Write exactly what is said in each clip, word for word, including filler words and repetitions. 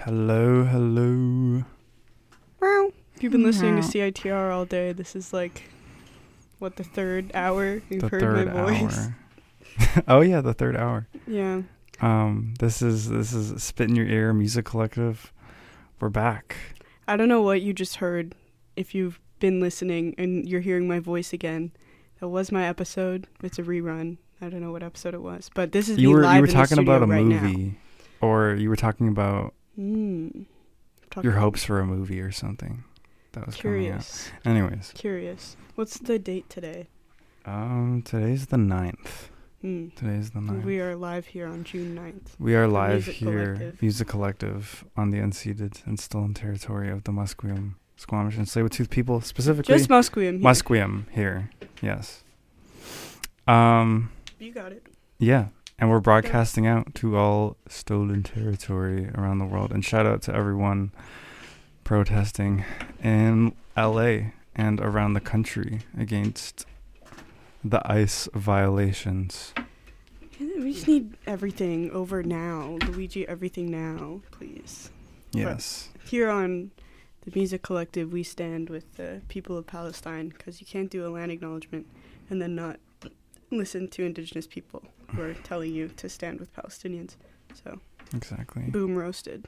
Hello, hello. Wow. If you've been listening to C I T R all day, this is like, what, the third hour you've The heard third my voice? hour. Oh yeah, the third hour. Yeah. Um, this is this is Spit in Your Ear Music Collective. We're back. I don't know what you just heard. If you've been listening and you're hearing my voice again, that was my episode. It's a rerun. I don't know what episode it was, but this is You me were live you were in talking the studio about a right movie, now. or you were talking about Mm. Talk your about hopes for a movie or something that was Curious. coming out. Anyways, Curious. What's the date today? um, today's the ninth. Hmm. Today's the ninth. We are live here on June ninth. We are for live Music here, Collective. Music Collective, on the unceded and stolen territory of the Musqueam, Squamish, and Tsleil-Waututh people, specifically Just Musqueam. Here. Musqueam here. Yes. Um. You got it. Yeah, and we're broadcasting out to all stolen territory around the world, and shout out to everyone protesting in L A and around the country against the ICE violations. We just need everything over now. Luigi, everything now, please. Yes. Here on the Music Collective, we stand with the people of Palestine, because you can't do a land acknowledgement and then not listen to indigenous people who are telling you to stand with Palestinians. So, Exactly. boom, roasted.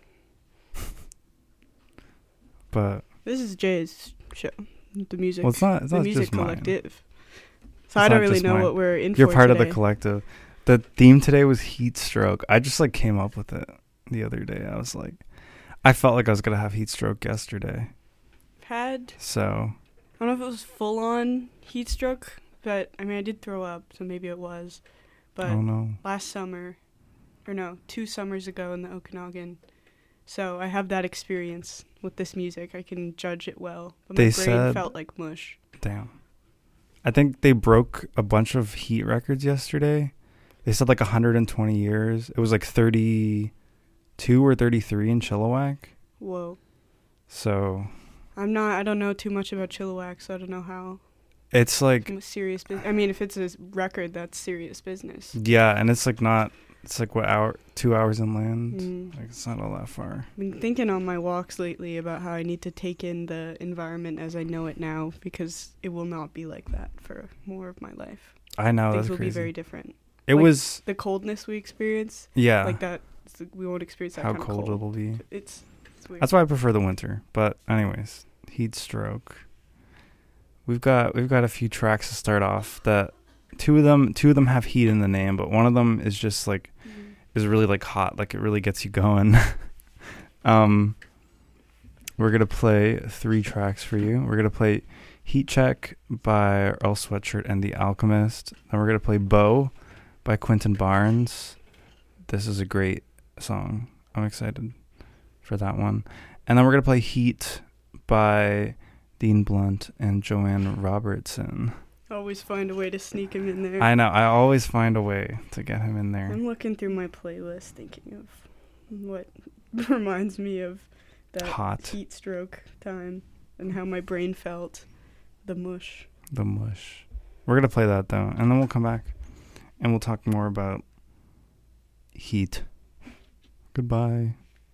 But This is Jay's show, the music, well, it's not. It's the not Music just mine. Collective. So It's I don't not really just know mine. what we're in You're for part of today. the collective. The theme today was heat stroke. I just like came up with it the other day. I was like, I felt like I was gonna have heat stroke yesterday. Had So I don't know if it was full on heat stroke, but I mean I did throw up, so maybe it was. But oh no. last summer, or no, two summers ago in the Okanagan. So I have that experience with this music. I can judge it well. But my They brain said- felt like mush. Damn. I think they broke a bunch of heat records yesterday. They said like one hundred twenty years. It was like thirty-two or thirty-three in Chilliwack. Whoa. So I'm not, I don't know too much about Chilliwack, so I don't know how it's like, serious business. I mean, if it's a record, that's serious business. yeah, and it's like not, it's like what, hour, two hours inland? Mm. Like it's not all that far. I've been thinking on my walks lately about how I need to take in the environment as I know it now, because it will not be like that for more of my life. I know, Things that's will crazy. be very different. It like, was, The coldness we experience, yeah, like that, we won't experience that how kind of cold cold. it'll be. It's, it's weird. That's why I prefer the winter. But anyways, heat stroke. We've got we've got a few tracks to start off. That two of them two of them have heat in the name, but one of them is just like Mhm. is really like hot, like it really gets you going. um, we're gonna play three tracks for you. We're gonna play Heat Check by Earl Sweatshirt and The Alchemist. Then we're gonna play Bow by Quentin Barnes. This is a great song. I'm excited for that one. And then we're gonna play Heat by Dean Blunt and Joanne Robertson. Always find a way to sneak him in there. I know, I always find a way to get him in there. I'm looking through my playlist thinking of what reminds me of that Hot. heat stroke time and how my brain felt. The mush. The mush. We're gonna play that though, and then we'll come back and we'll talk more about heat. Goodbye.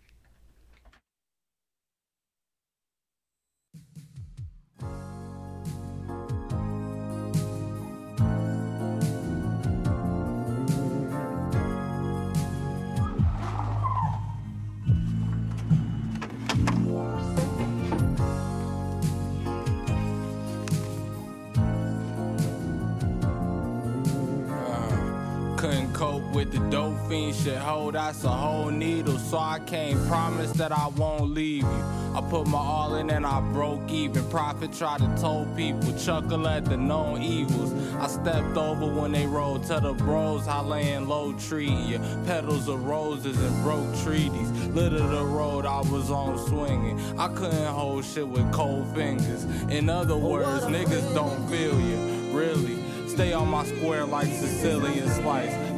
Couldn't cope with the dope fiend shit, ho, that's a whole needle. So I can't promise that I won't leave you. I put my all in and I broke even. Prophet tried to tell people, chuckle at the known evils. I stepped over when they rolled to the bros, I laying low tree. Yeah, petals of roses and broke treaties. Lit of the road I was on swinging. I couldn't hold shit with cold fingers. In other words, niggas don't feel you, really. Stay on my square like Sicilian slice.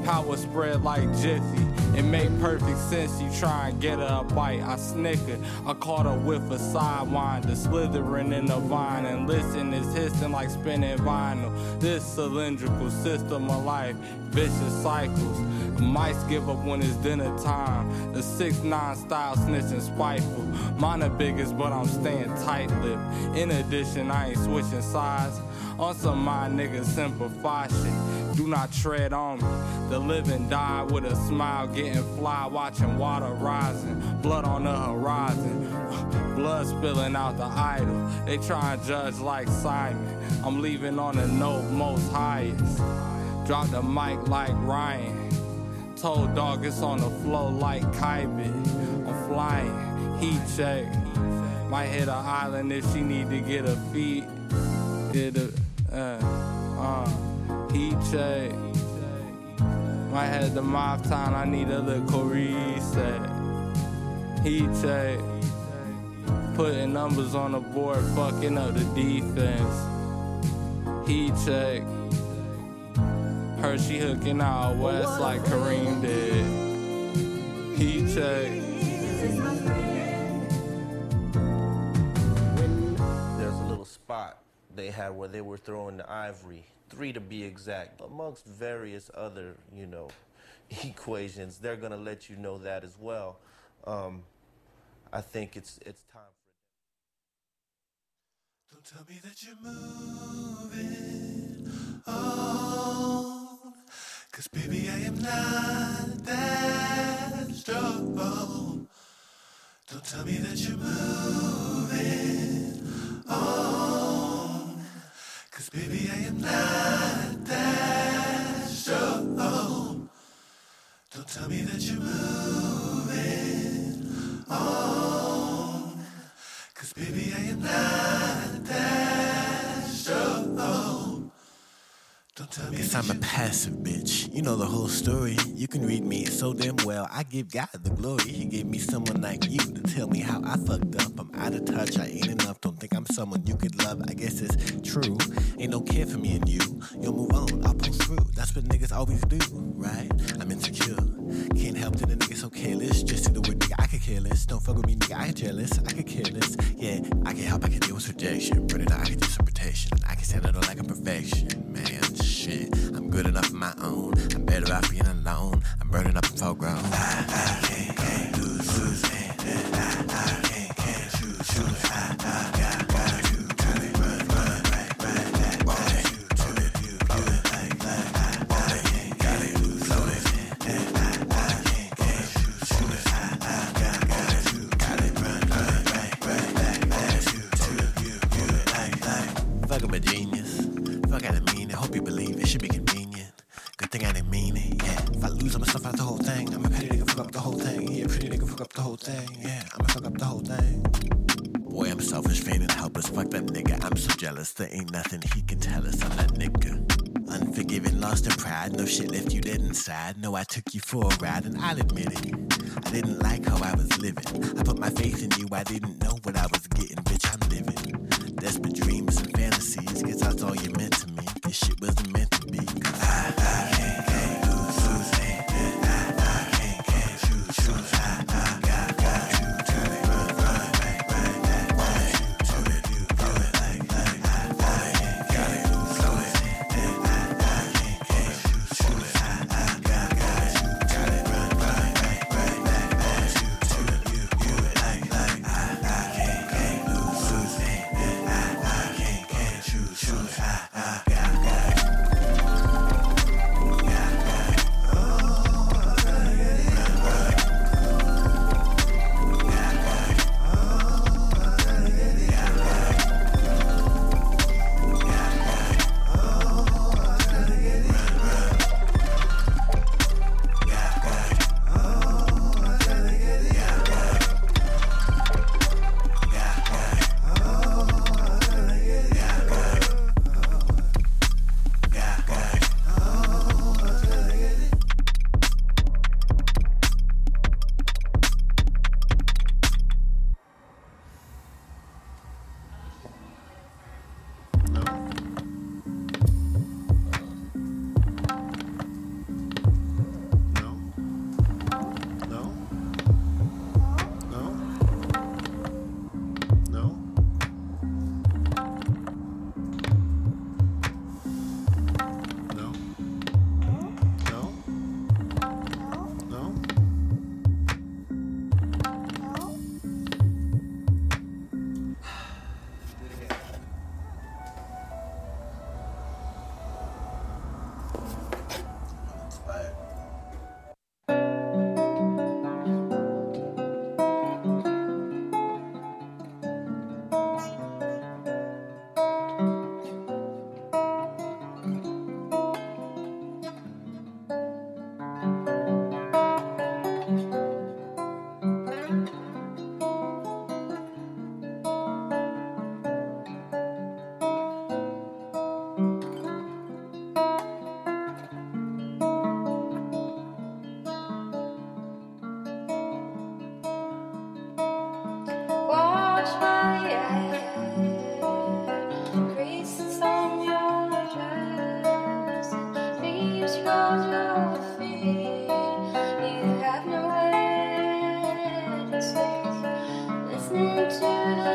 Power spread like Jiffy. It make perfect sense, you try and get her a bite. I snickered, I caught her with a sidewinder, slithering in the vine, and listen, it's hissing like spinning vinyl. This cylindrical system of life, vicious cycles. Mice give up when it's dinner time. The six nine style snitching spiteful. Mine the biggest, but I'm staying tight-lipped. In addition, I ain't switching sides. On some my niggas simplify shit. Do not tread on me. The living die with a smile, getting fly, watching water rising. Blood on the horizon. Blood spilling out the idol. They try and judge like Simon. I'm leaving on the note most highest. Drop the mic like Ryan. Told dog it's on the flow like Kybit. I'm flying, heat check. Might hit an island if she need to get her feet. Get a, uh, uh, heat check. Might have the mouth time, I need a little reset. Heat check. Putting numbers on the board, fucking up the defense. Heat check. Her she hooking out west like Kareem did. Heat check. There's a little spot they had where they were throwing the ivory, three to be exact, amongst various other, you know, equations. They're gonna let you know that as well. Um, I think it's it's time for. Don't tell me that you're moving on, 'cause baby I am not that strong. Don't tell me that you're moving on, 'cause baby I am not that strong. Don't tell me that you're moving on, 'cause baby I am not that strong. Don't tell me. Cause I'm a passive bitch. You know the whole story. You can read me so damn well. I give God the glory. He gave me someone like you to tell me how I fucked up. I'm out of touch. I ain't enough. Don't think I'm someone you could love. I guess it's true. Ain't no care for me and you. You'll move on. I'll pull through. That's what niggas always do, right? I'm insecure. Can't help that a nigga so careless. Just see the word nigga, I could care less. Don't fuck with me, nigga, I get jealous. I could care less. Yeah, I can help. I can deal with rejection. But I can do some protection. I can stand it all like I'm perfection. Man, shit. I'm good enough on my own. I'm better off being alone. I'm burning up and full grown. I, I can't, can't lose, lose, can't, I, I can't, can't choose, choose. I, I got, got you, to it, run, run, right, right, that, that, you, to it, you, you, like, like, I, I can't, got it, float it, and I, I can't, can't choose, choose. I, I got, got you, got it, run, run, right, right, that, that, you, to it, you, you, like, like. Fuck I'm a genius. Fuck I didn't mean it. Hope you believe it. Should be convenient. Good thing I didn't mean it, yeah. If I lose, I'ma stuff out the whole thing. I'm a pretty nigga, fuck up the whole thing. Yeah, pretty nigga, fuck up the whole thing. Yeah, I'ma fuck up the whole thing. Boy, I'm selfish, vain, and helpless. Fuck that nigga, I'm so jealous. There ain't nothing he can tell us. I'm that nigga. Unforgiving, lost in pride. No shit left you dead inside. No, I took you for a ride, and I'll admit it. I didn't like how I was living. I put my faith in you, I didn't know what I was getting. Bitch, I'm living. Desperate dreams and fantasies. Guess that's all you meant to me. This shit wasn't meant to be. Cause I, I can't, can't lose, lose, can't, I, I can't, can't choose, choose. I, I got, got you, to it, run, run, right, right, that, that, you, to it, you, do it, like, like, I, I can't, got it, slow it, and I, I can't, can't choose, choose. I, I got, got you, got it, run, run, right, right, that, that, you, to it, you, do it, like, like, I, I can't, can't lose, lose, and I, I can't, can't choose, choose. I, I got, got you.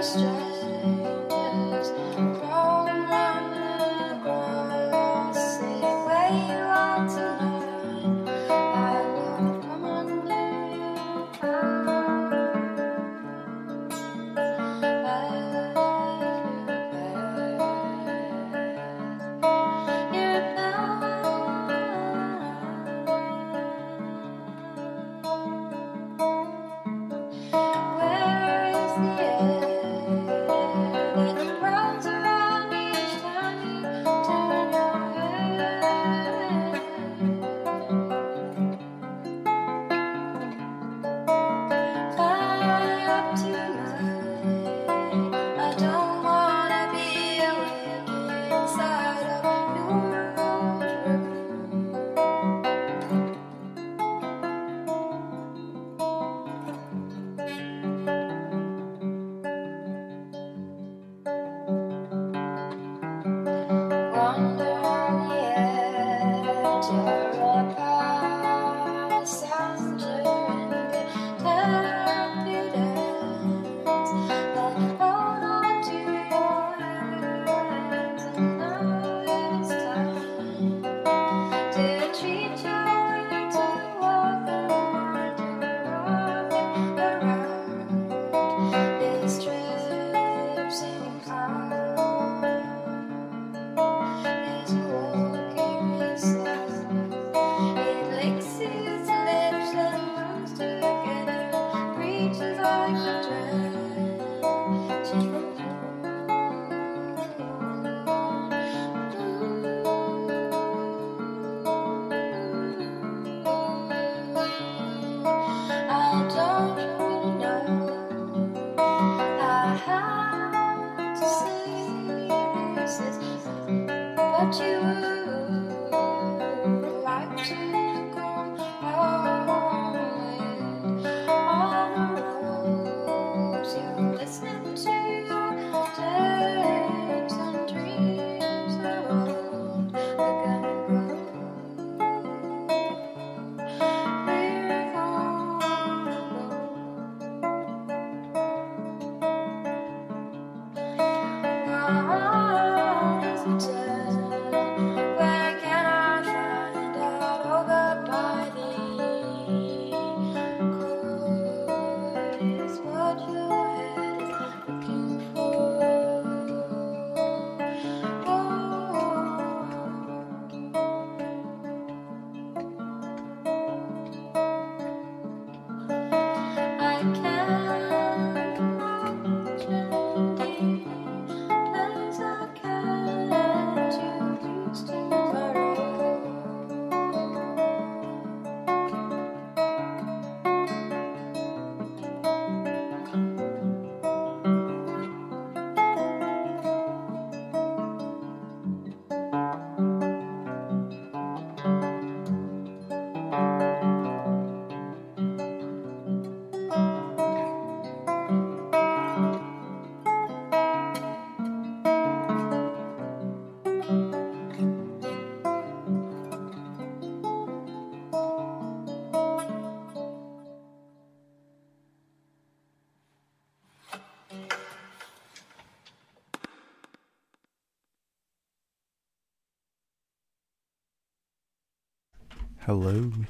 Hello.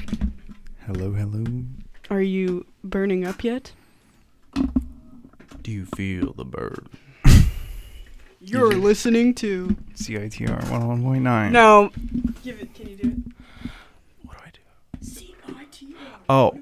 Hello, hello. Are you burning up yet? Do you feel the burn? You're You- listening to. C I T R one oh one point nine. No. Give it. Can you do it? What do I do? C I T R. Oh.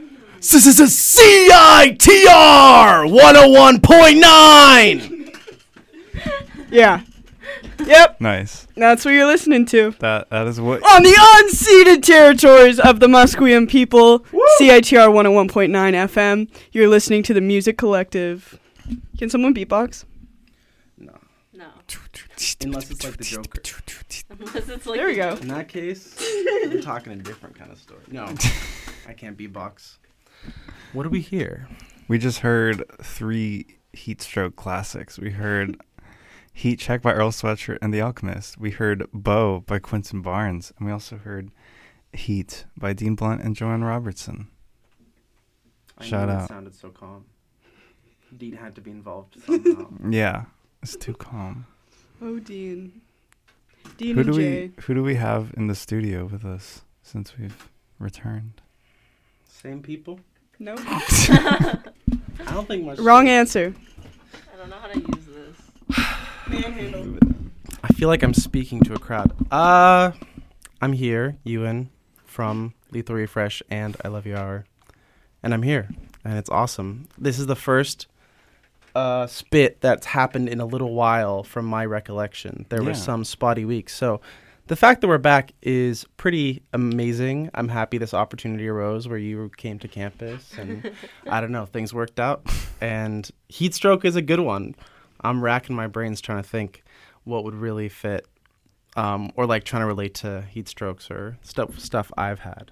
C I T R one oh one point nine! Yeah. Yep. Nice. That's what you're listening to. That That is what... On the unceded territories of the Musqueam people, C I T R one oh one point nine F M, you're listening to the Music Collective. Can someone beatbox? No. No. Unless it's like the Joker. Unless it's like There we go. In that case, we're talking a different kind of story. No, I can't beatbox. What do we hear? We just heard three Heatstroke classics. We heard Heat Check by Earl Sweatshirt and The Alchemist. We heard Bo by Quinton Barnes. And we also heard Heat by Dean Blunt and Joanne Robertson. I Shout knew out. It sounded so calm. Dean had to be involved somehow. Yeah, it's too calm. Oh, Dean. Dean Who and do Jay. we who do we have in the studio with us since we've returned? Same people? No. I don't think much. Wrong answer. I don't know how to use this. Manhandle. I feel like I'm speaking to a crowd. Uh, I'm here, Ewan, from Lethal Refresh and I Love You Hour. And I'm here, and it's awesome. This is the first uh, spit that's happened in a little while from my recollection. There were Yeah. some spotty weeks. So the fact that we're back is pretty amazing. I'm happy this opportunity arose where you came to campus, and I don't know, things worked out. And heat stroke is a good one. I'm racking my brains trying to think what would really fit, um, or like trying to relate to heat strokes or stuff stuff I've had.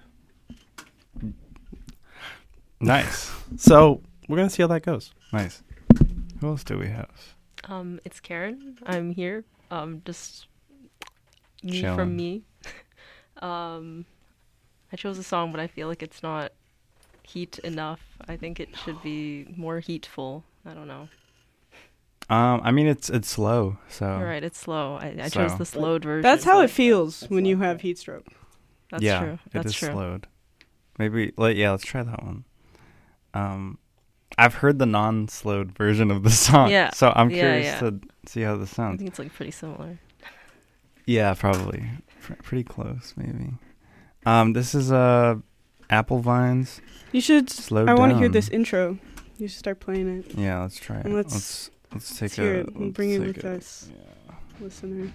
Nice, So we're gonna see how that goes. nice. Who else do we have? Um, it's Karen. I'm here. Um, just me Chillin'. from me. um, I chose a song, but I feel like it's not heat enough. I think it should be more heatful. I don't know. Um, I mean it's it's slow, so You're right. It's slow. I, I chose So- the slowed version. That's how it feels when you have heat stroke. That's yeah, true. it That's is true. slowed. Maybe like yeah, let's try that one. Um, I've heard the non-slowed version of the song, Yeah, so I'm yeah, curious yeah. to see how this I sounds. think it's like pretty similar. Yeah, probably Pr- pretty close, maybe. Um, this is uh, Apple Vines. You should. Slowed I want to hear down. this intro. You should start playing it. Yeah, let's try it. And let's- let's let's take Let's a hear it and let's bring it take with a- us, Yeah. listener.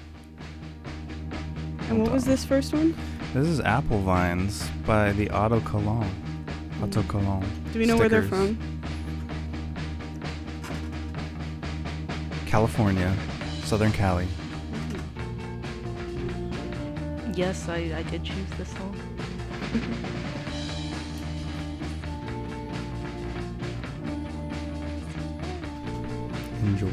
And Hold what was on. this first one? This is Apple Vines by the Auto Cologne. Auto Cologne. Do we know where they're Stickers. from? California, Southern Cali. Yes, I, I did choose this song. Enjoy.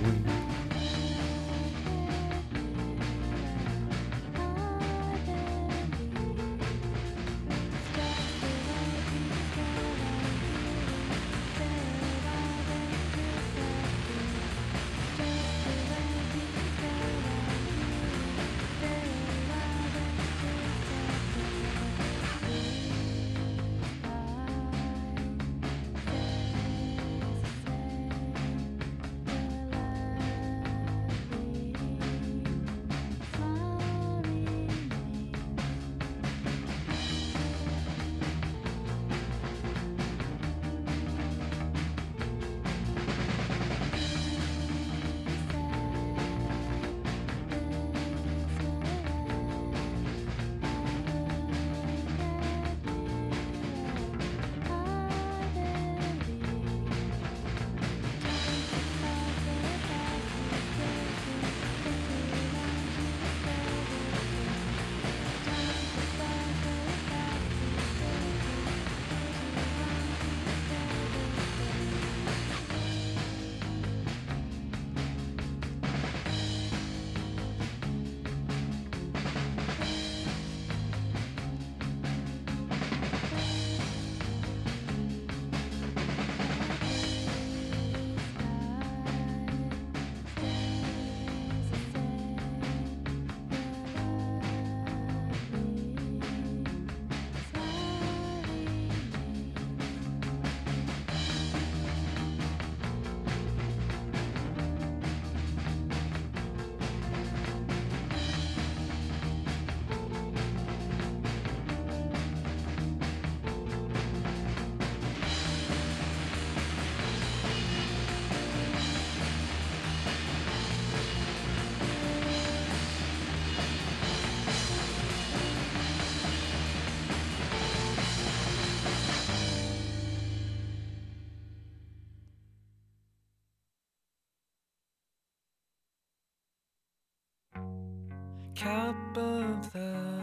Cap of the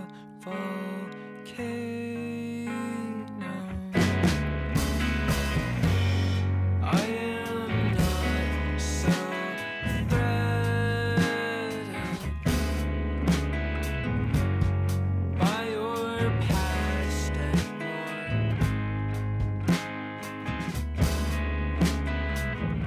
volcano. I am not so threatened by your past anymore.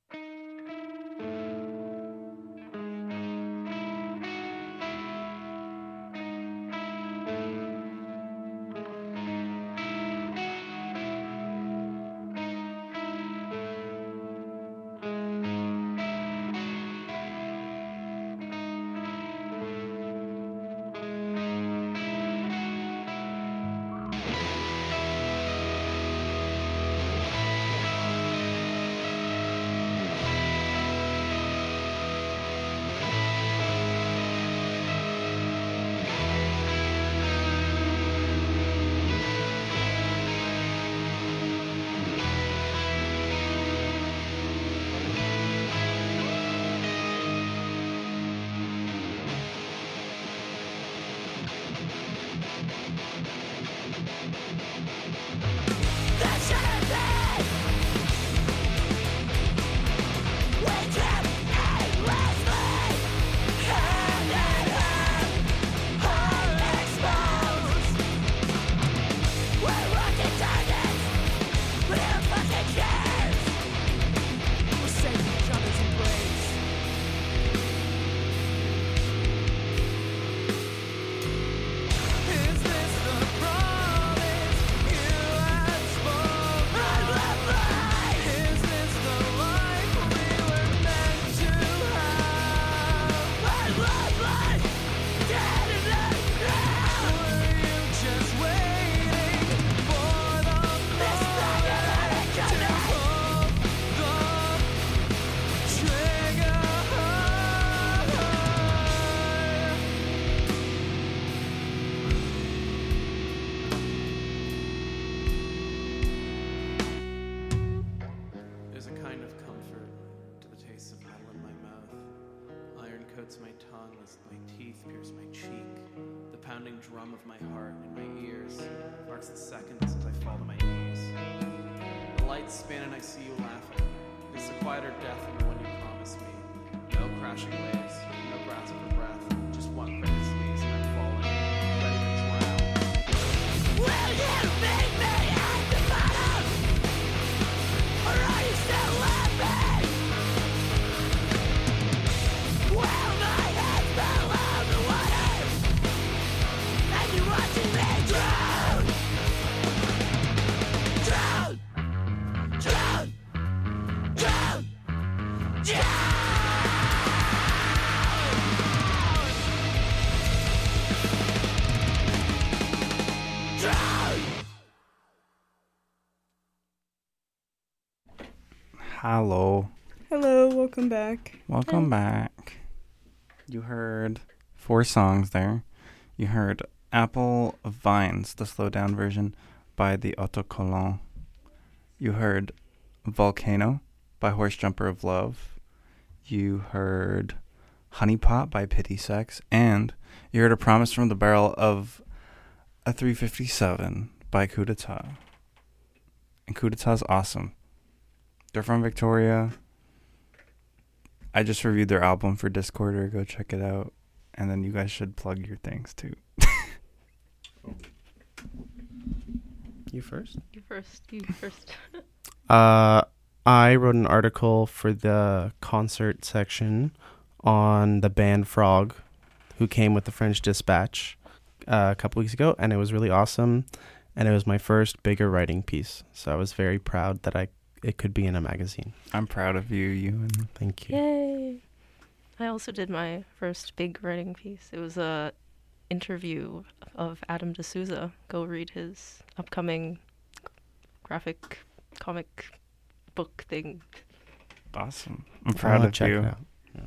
Drum of my heart in my ears marks the seconds as I fall to my knees. The lights spin and I see you laughing. It's a quieter death than the one you promised me. No crashing waves, no grasp for breath, just one quick squeeze and I'm falling, ready to drown. Will you meet me at the bottom? Or are you still laughing? Will my head below the water? And you watching me drown, drown, drown, drown, drown. Hello. Hello, welcome back. Welcome back. You heard four songs there. You heard Apple Vines, the slowed down version by the Autocollant. You heard Volcano by Horse Jumper of Love. You heard Honey Pot by Pity Sex. And you heard A Promise from the Barrel of a three fifty-seven by Coup d'etat. And Coup d'etat's awesome. They're from Victoria. I just reviewed their album for Discorder. Go check it out. And then you guys should plug your things too. You first? You first. You first. Uh, I wrote an article for the concert section on the band Frog, who came with the French Dispatch uh, a couple weeks ago, and it was really awesome. And it was my first bigger writing piece, so I was very proud that I it could be in a magazine. I'm proud of you, Ewan. Thank you. Yay! I also did my first big writing piece. It was a interview of Adam D'Souza. Go read his upcoming graphic comic book thing. Awesome. I'm proud I'll of check you. it out. Yeah.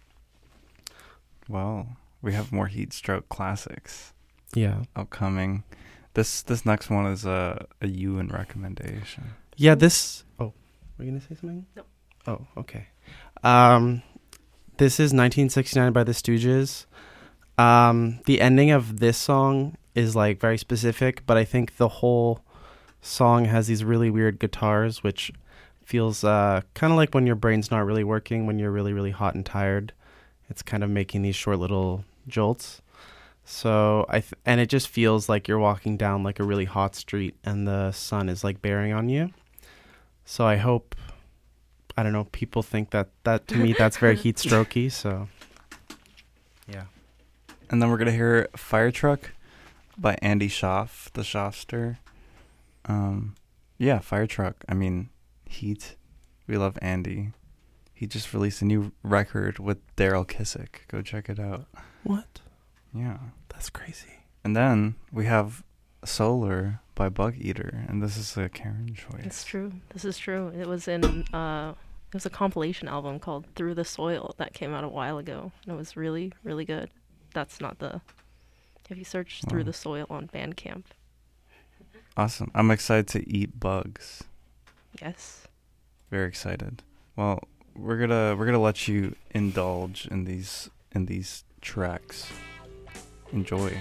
Well, we have more Heat Stroke classics Yeah. upcoming. This this next one is a, a Ewan recommendation. Yeah, this... Oh, were you going to say something? No. Oh, okay. Um, this is nineteen sixty-nine by the Stooges. Um, the ending of this song is, like, very specific, but I think the whole song has these really weird guitars, which feels uh, kind of like when your brain's not really working, when you're really, really hot and tired. It's kind of making these short little jolts. So I th- and it just feels like you're walking down like a really hot street and the sun is like bearing on you. So I hope I don't know. People think that that to me that's very heat strokey. So yeah. And then we're gonna hear Fire Truck by Andy Schaaf, the Schaafster. Um, yeah, Fire Truck. I mean, Heat. We love Andy. He just released a new record with Daryl Kissick. Go check it out. What? Yeah. That's crazy. And then we have Solar by Bug Eater, and this is a Karen choice. It's true. This is true. It was in uh, it was a compilation album called Through the Soil that came out a while ago, and it was really, really good. That's not the. If you search Wow. Through the Soil on Bandcamp, Awesome. I'm excited to eat bugs. yes. Very excited. Well, we're gonna we're gonna let you indulge in these in these tracks. Enjoy.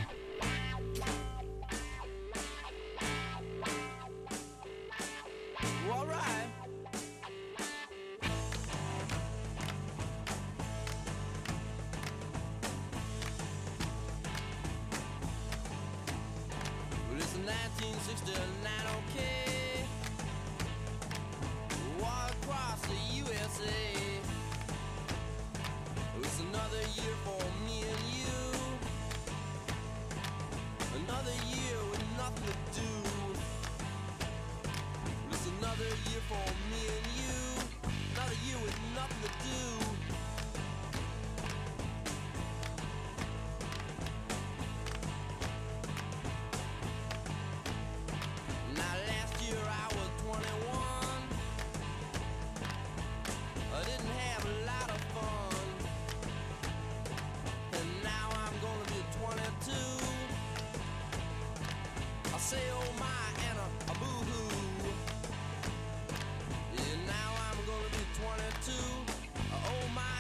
All right. Well, it's nineteen sixty-nine, okay. Walk across the U S A. It's another year for me and you. Another year with nothing to do. It's another year for me and you. Another year with nothing to do. Now last year I was twenty-one. I didn't have a lot of fun. And now I'm gonna be twenty-two. I say oh my and a, a boo-hoo. Yeah, now I'm gonna be twenty-two. Oh my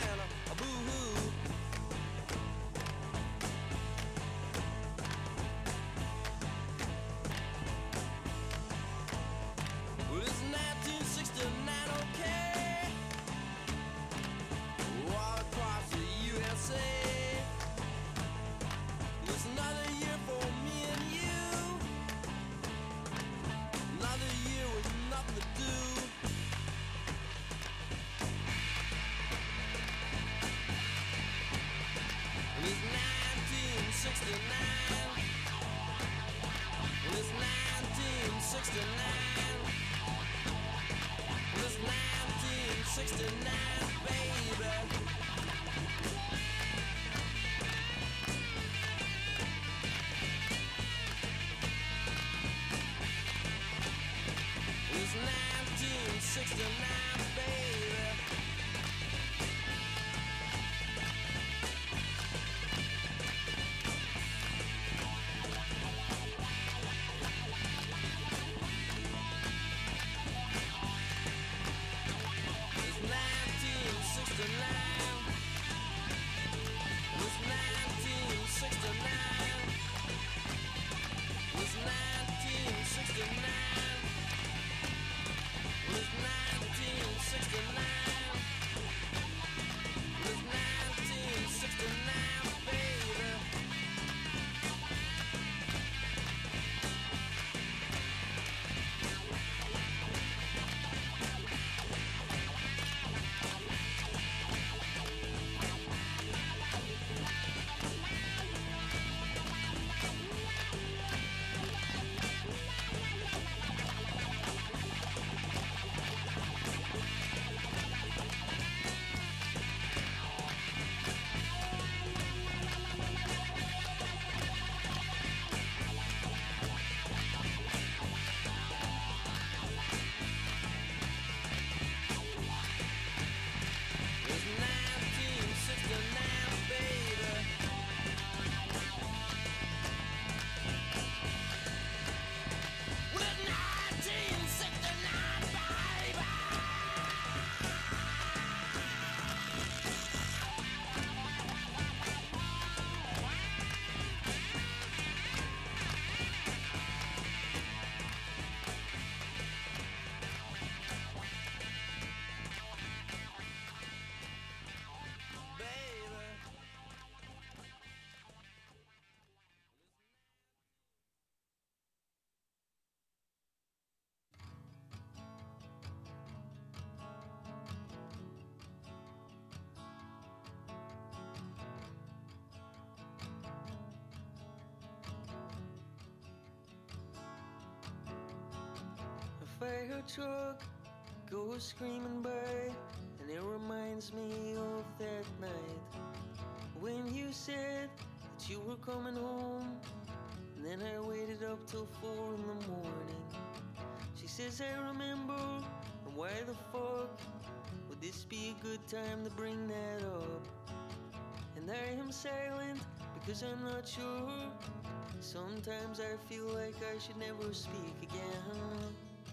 by her truck goes screaming by, and it reminds me of that night when you said that you were coming home, and then I waited up till four in the morning. She says, I remember, and why the fuck would this be a good time to bring that up? And I am silent because I'm not sure. Sometimes I feel like I should never speak again.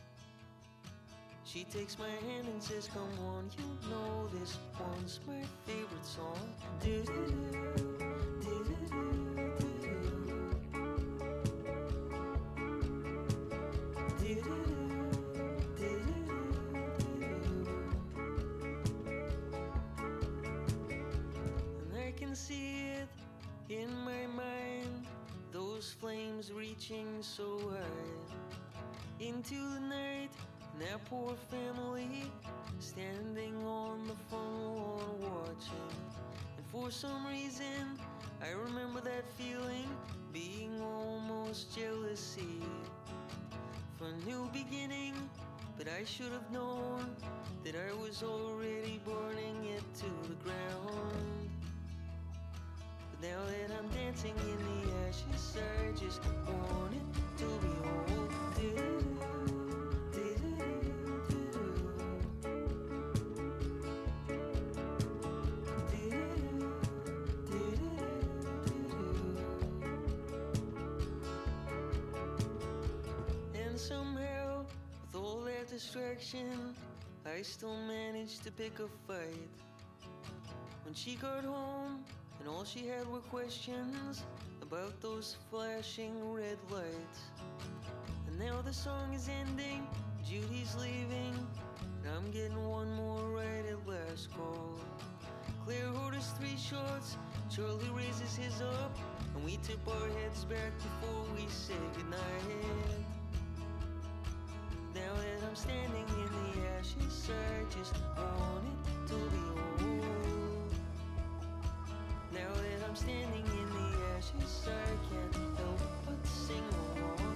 She takes my hand and says, come on, you know this one's my favorite song. Do-do-do, do-do-do, do-do-do, do-do-do. And I can see it in my mind, those flames reaching so high into the night. And that poor family standing on the front lawn watching. And for some reason I remember that feeling, being almost jealousy for a new beginning. But I should have known that I was already burning it to the ground. But now that I'm dancing in the ashes, I just want it to be whole. Distraction, I still managed to pick a fight. When she got home, and all she had were questions about those flashing red lights. And now the song is ending, Judy's leaving, and I'm getting one more right at last call. Claire orders three shots, Charlie raises his up, and we tip our heads back before we say goodnight. Now that I'm standing in the ashes, I just want it to be whole. Now that I'm standing in the ashes, I can't help but sing along.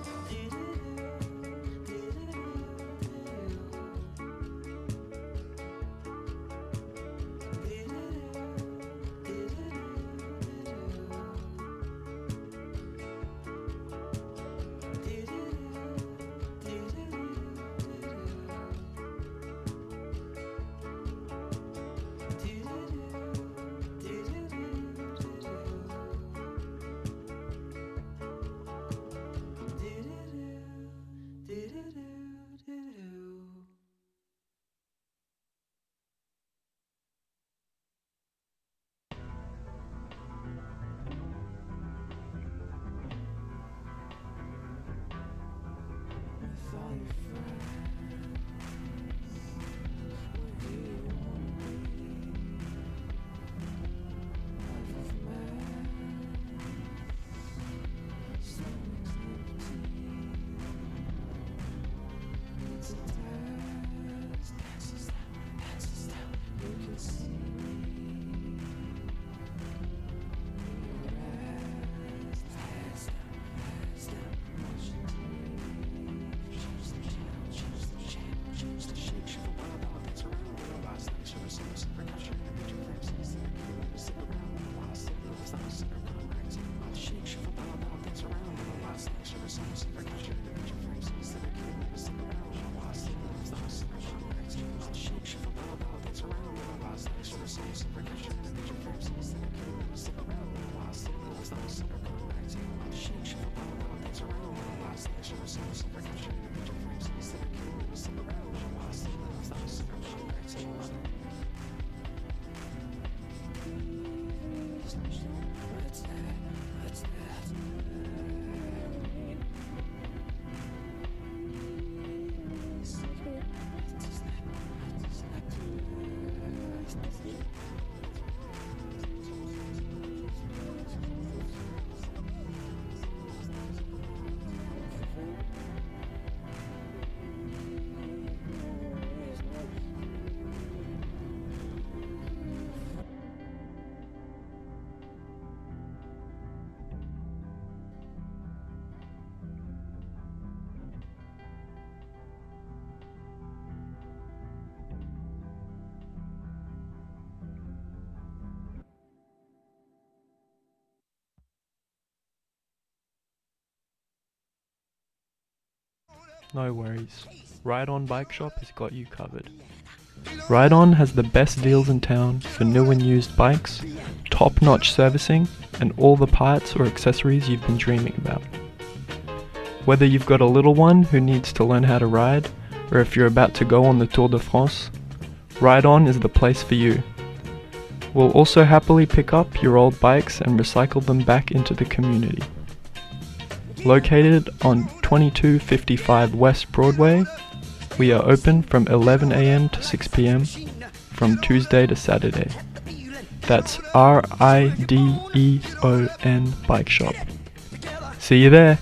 no worries. Ride On Bike Shop has got you covered. Ride On has the best deals in town for new and used bikes, top-notch servicing, and all the parts or accessories you've been dreaming about. Whether you've got a little one who needs to learn how to ride, or if you're about to go on the Tour de France, Ride On is the place for you. We'll also happily pick up your old bikes and recycle them back into the community. Located on twenty-two fifty-five West Broadway, we are open from eleven a.m. to six p.m. from Tuesday to Saturday. That's R I D E O N Bike Shop. See you there!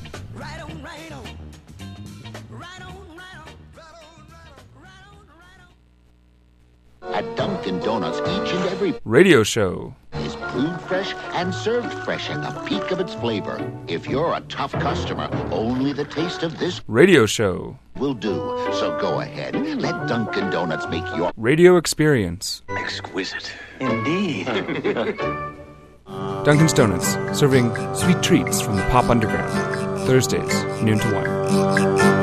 At Dunkin' Donuts, each and every radio show is brewed fresh and served fresh at the peak of its flavor. If you're a tough customer, only the taste of this radio show will do. So go ahead, let Dunkin' Donuts make your radio experience exquisite. Indeed. Dunkin's Donuts, serving sweet treats from the pop underground. Thursdays, noon to one.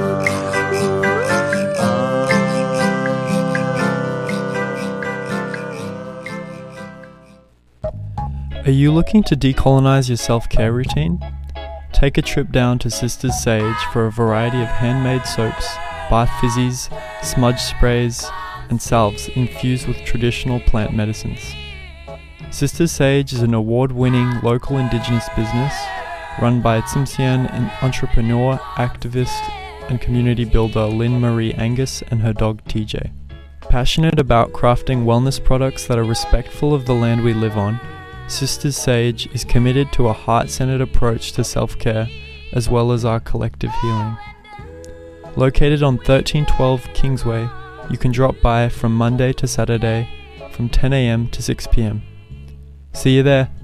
Are you looking to decolonize your self-care routine? Take a trip down to Sisters Sage for a variety of handmade soaps, bath fizzies, smudge sprays, and salves infused with traditional plant medicines. Sisters Sage is an award-winning local indigenous business run by Tsimshian entrepreneur, activist, and community builder Lynn Marie Angus and her dog T J. Passionate about crafting wellness products that are respectful of the land we live on, Sisters Sage is committed to a heart-centered approach to self-care as well as our collective healing. Located on thirteen twelve Kingsway, you can drop by from Monday to Saturday from ten a.m. to six p.m. See you there!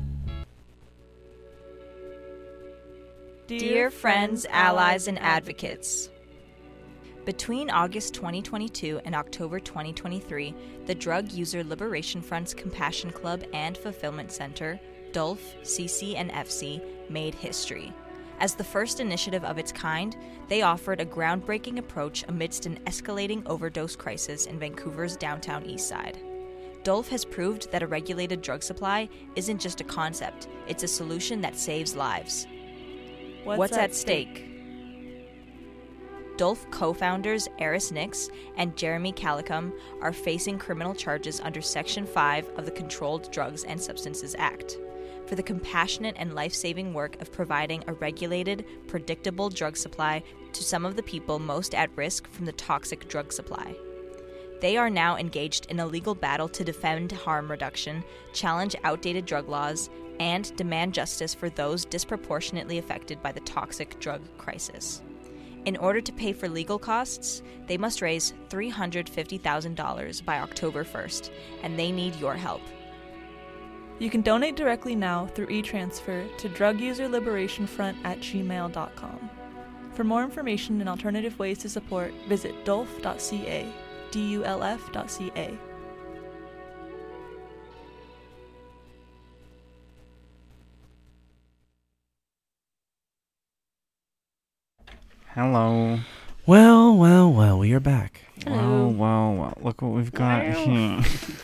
Dear friends, allies, and advocates, between August twenty twenty-two and October twenty twenty-three, the Drug User Liberation Front's Compassion Club and Fulfillment Center, D U L F, C C, and F C, made history. As the first initiative of its kind, they offered a groundbreaking approach amidst an escalating overdose crisis in Vancouver's downtown east side. D U L F has proved that a regulated drug supply isn't just a concept, it's a solution that saves lives. What's, What's at, at stake? stake? D U L F co-founders Eris Nix and Jeremy Calicum are facing criminal charges under Section five of the Controlled Drugs and Substances Act for the compassionate and life-saving work of providing a regulated, predictable drug supply to some of the people most at risk from the toxic drug supply. They are now engaged in a legal battle to defend harm reduction, challenge outdated drug laws, and demand justice for those disproportionately affected by the toxic drug crisis. In order to pay for legal costs, they must raise three hundred fifty thousand dollars by October first, and they need your help. You can donate directly now through e-transfer to drug user liberation front at gmail dot com. For more information and alternative ways to support, visit dulf dot c a, D U L F dot C A. Hello. Well, well, well, we are back. Wow, wow, wow. Look what we've got here.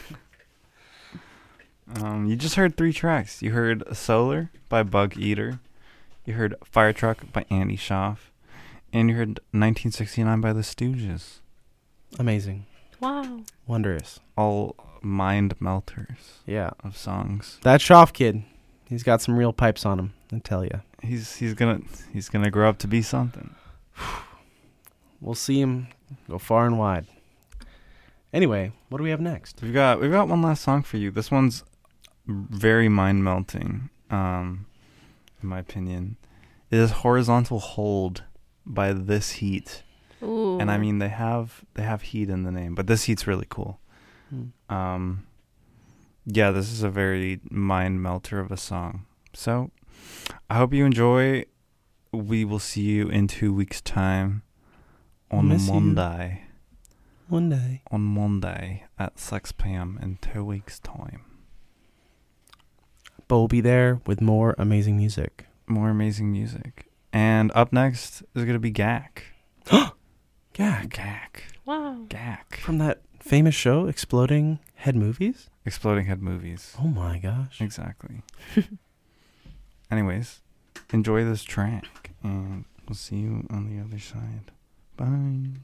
um, you just heard three tracks. You heard Solar by Bug Eater. You heard Fire Truck by Andy Schaaf. And you heard nineteen sixty-nine by The Stooges. Amazing. Wow. Wondrous. All mind melters. Yeah. Of songs. That Schaaf kid, he's got some real pipes on him, I tell you. He's he's gonna he's gonna grow up to be something. We'll see him go far and wide. Anyway, what do we have next? We've got we've got one last song for you. This one's very mind melting, um, in my opinion. It is Horizontal Hold by This Heat. Ooh. And I mean they have they have heat in the name, but This Heat's really cool. Hmm. Um, yeah, this is a very mind melter of a song. So I hope you enjoy. We will see you in two weeks' time on Miss you. Monday. Monday. On Monday at six p.m. in two weeks' time. But we'll be there with more amazing music. More amazing music. And up next is going to be G A C. Gak. Gak. Wow. Gak. From that famous show, Exploding Head Movies? Exploding Head Movies. Oh my gosh. Exactly. Anyways, enjoy this track, and we'll see you on the other side. Bye.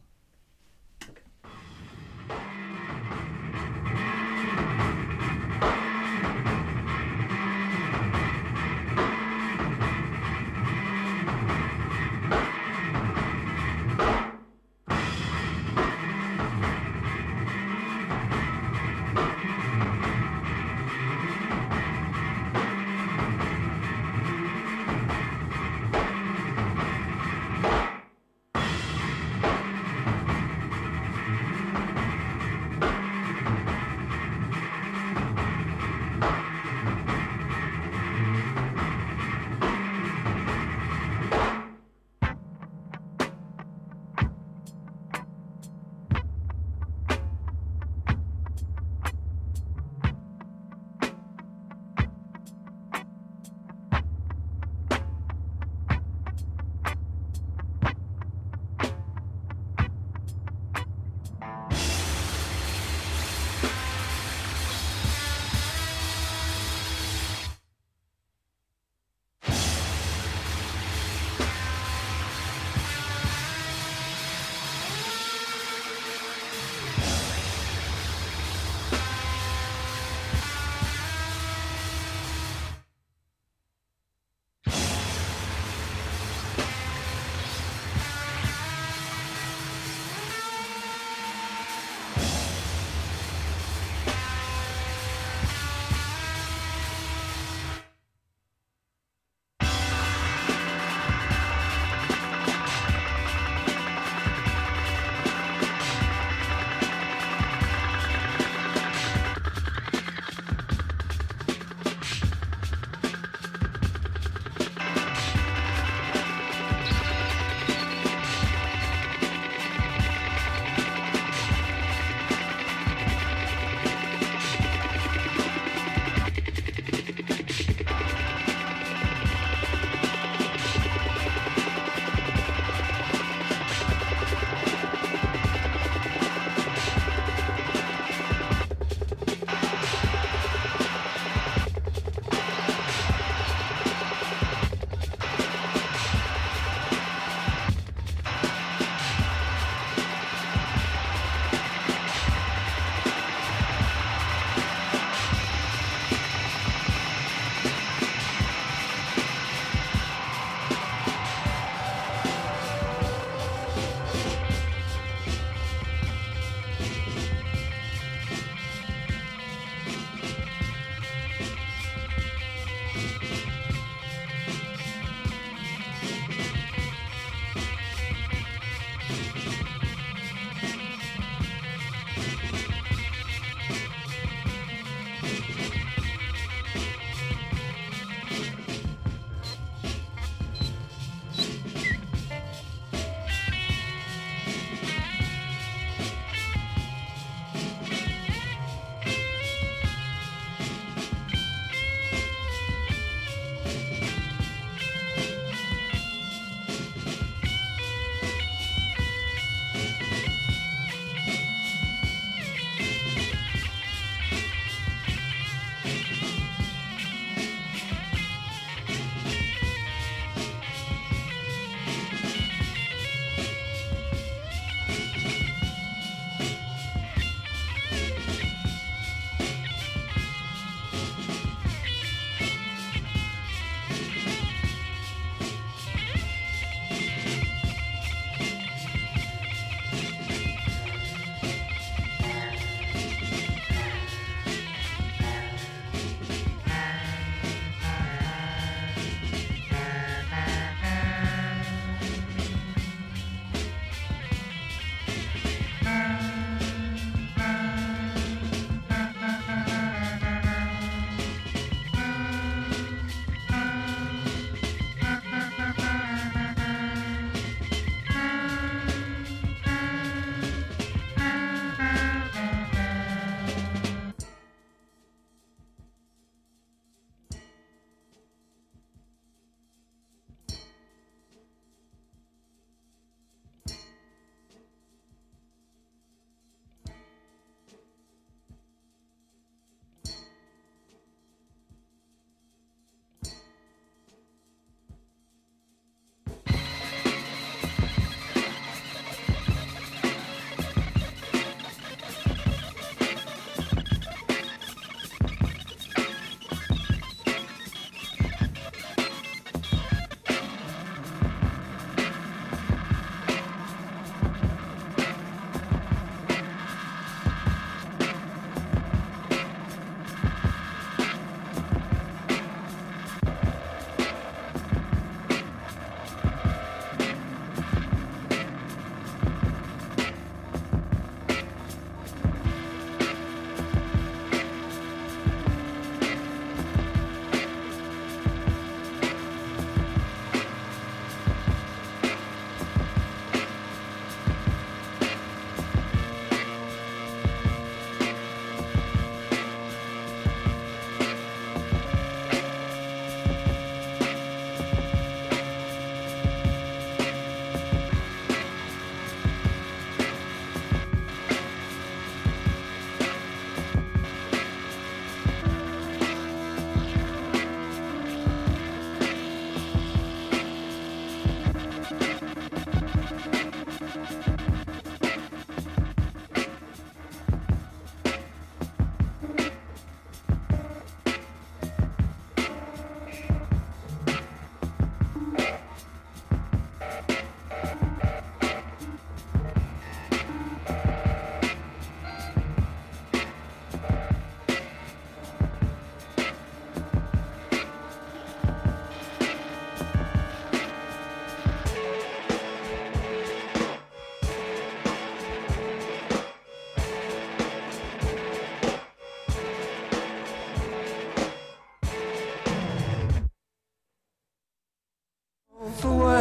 For what